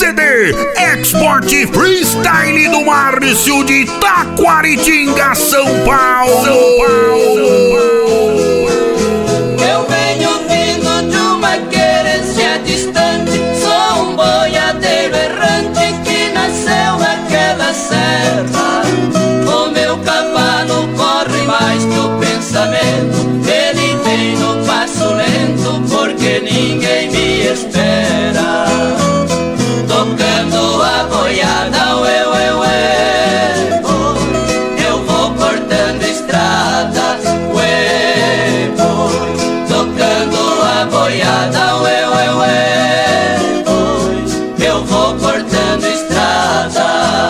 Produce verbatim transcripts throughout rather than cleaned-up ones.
C D Export Freestyle do Márcio de Taquaritinga, São Paulo. São Paulo. Eu venho vindo de uma querência distante, sou um boiadeiro errante que nasceu naquela serra. O meu cavalo corre mais que o pensamento, ele vem no passo lento porque ninguém me espera. Tocando a boiada, ué, ué, ué, oh, eu vou cortando estradas, ué, oh, tocando a boiada, ué, ué, ué, oh, eu vou cortando estradas.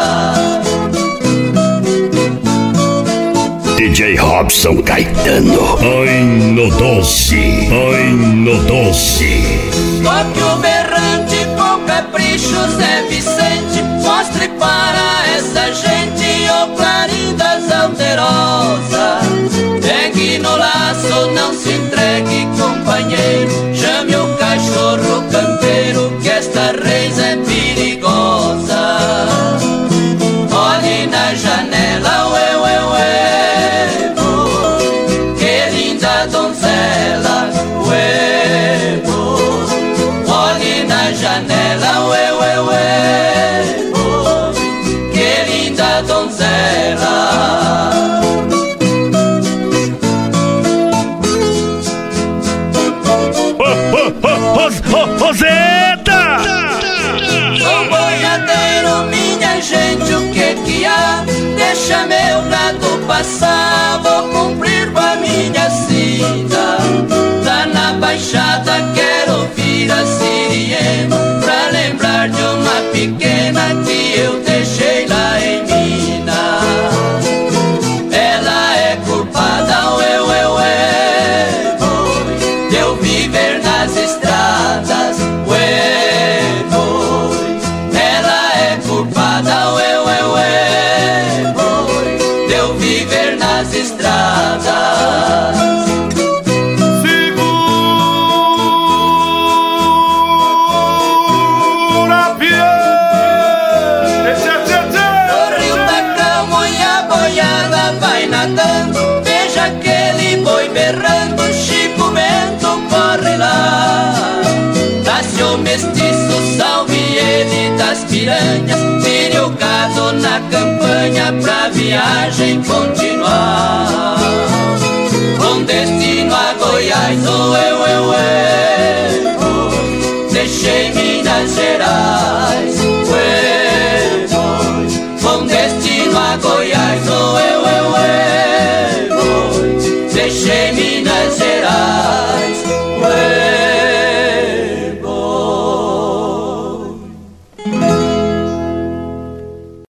D J Robson Caetano, ai no doce, ai no doce. Toque o berrante com capricho, Zé Vicente, mostre para essa gente o clarim das alterosas. Pegue no laço, não se entregue, companheiro, chame o cachorro canteiro que esta reis é perigosa. Olhe na janela, ué, ué, ué, oh, que linda donzela, ué, oh, olhe na janela, ué, ué, ué, oh, que linda donzela. Roseta! Sou boiadeiro, minha gente, o que que há? Deixa meu gado passar, vou cumprir com a minha sina. Lá na baixada quero ouvir a siriema, pra lembrar de uma pequena que eu deixei lá em Minas. Ela é culpada, ué, ué, ué, oh, de eu viver nas estradas, ué, oh, ela é culpada, ué, ué, ué, oh, de eu viver nas estradas. Veja aquele boi berrando, Chico Bento corre lá. Nasce o mestiço, salve ele das piranhas, tire o gado na campanha pra viagem continuar. Com destino a Goiás, ué, ué, ué, oh, deixei Minas Gerais, ué, oh, com destino a Goiás, ué, ué, ué, deixei Minas Gerais.